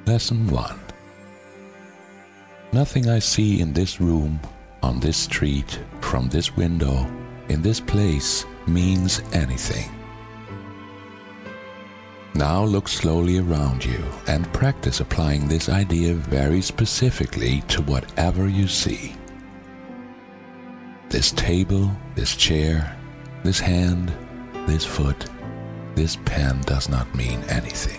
Lesson 1. Nothing I see in this room, on this street, from this window, in this place, means anything. Now look slowly around you and practice applying this idea very specifically to whatever you see. This table, this chair, this hand, this foot, this pen does not mean anything.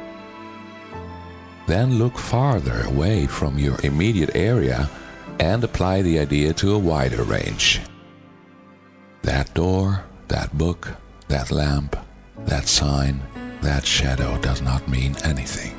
Then look farther away from your immediate area and apply the idea to a wider range. That door, that book, that lamp, that sign, that shadow does not mean anything.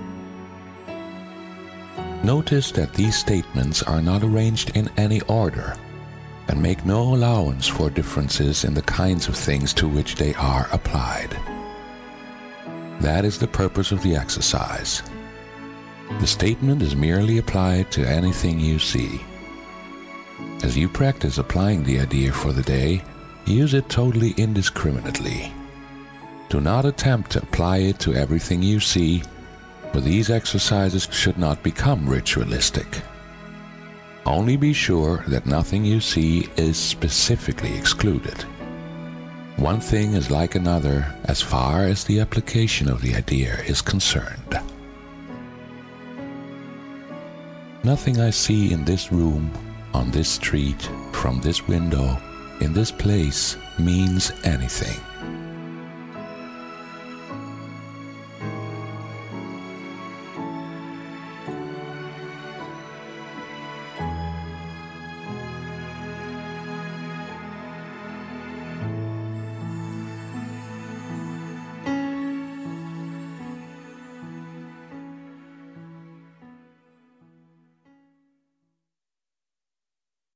Notice that these statements are not arranged in any order and make no allowance for differences in the kinds of things to which they are applied. That is the purpose of the exercise. The statement is merely applied to anything you see. As you practice applying the idea for the day, use it totally indiscriminately. Do not attempt to apply it to everything you see, for these exercises should not become ritualistic. Only be sure that nothing you see is specifically excluded. One thing is like another as far as the application of the idea is concerned. Nothing I see in this room, on this street, from this window, in this place, means anything.